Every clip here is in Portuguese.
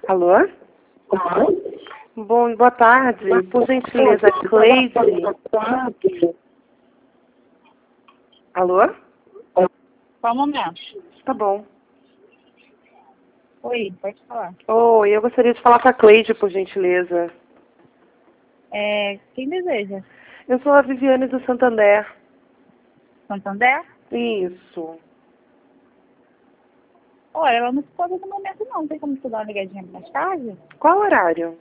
Alô? Boa tarde. Por gentileza, Cleide. Alô? Só um momento. Tá bom. Oi, pode falar. Oi, eu gostaria de falar com a Cleide, por gentileza. Quem deseja? Eu sou a Viviane do Santander. Santander? Isso. Olha, ela não se pode no momento não. Tem como tu dar uma ligadinha mais tarde? Qual horário?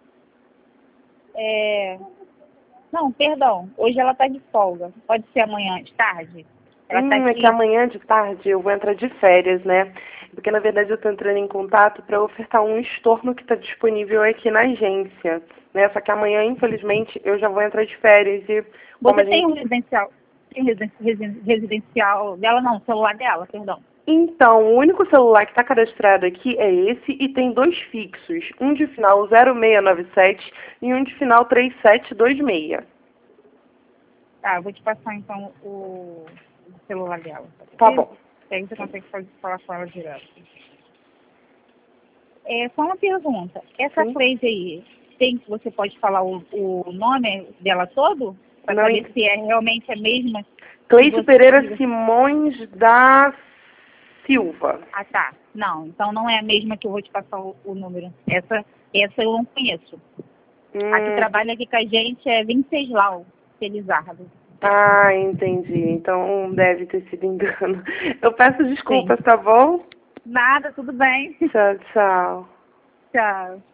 Não, perdão. Hoje ela tá de folga. Pode ser amanhã de tarde? Ela tá É aqui. que amanhã de tarde eu vou entrar de férias, né? Porque, na verdade, eu estou entrando em contato para ofertar um estorno que está disponível aqui na agência, né? Só que amanhã, infelizmente, eu já vou entrar de férias e... Você tem um residencial? Tem residencial dela? Não, celular dela, perdão. Então, o único celular que está cadastrado aqui é esse e tem 2 fixos, um de final 0697 e um de final 3726. Tá, eu vou te passar então o celular dela. Tá bom. E aí você consegue falar com ela direto. Só uma pergunta. Essa Sim. Cleide aí, você pode falar o nome dela todo? Para Não, saber se é realmente a mesma? Cleide Pereira Simões da Silva. Ah, tá. Não, então não é a mesma que eu vou te passar o número. Essa eu não conheço. A que trabalha aqui com a gente é Venceslau Felizardo. Ah, entendi. Então deve ter sido engano. Eu peço desculpas, Sim. tá bom? Nada, tudo bem. Tchau, tchau. Tchau.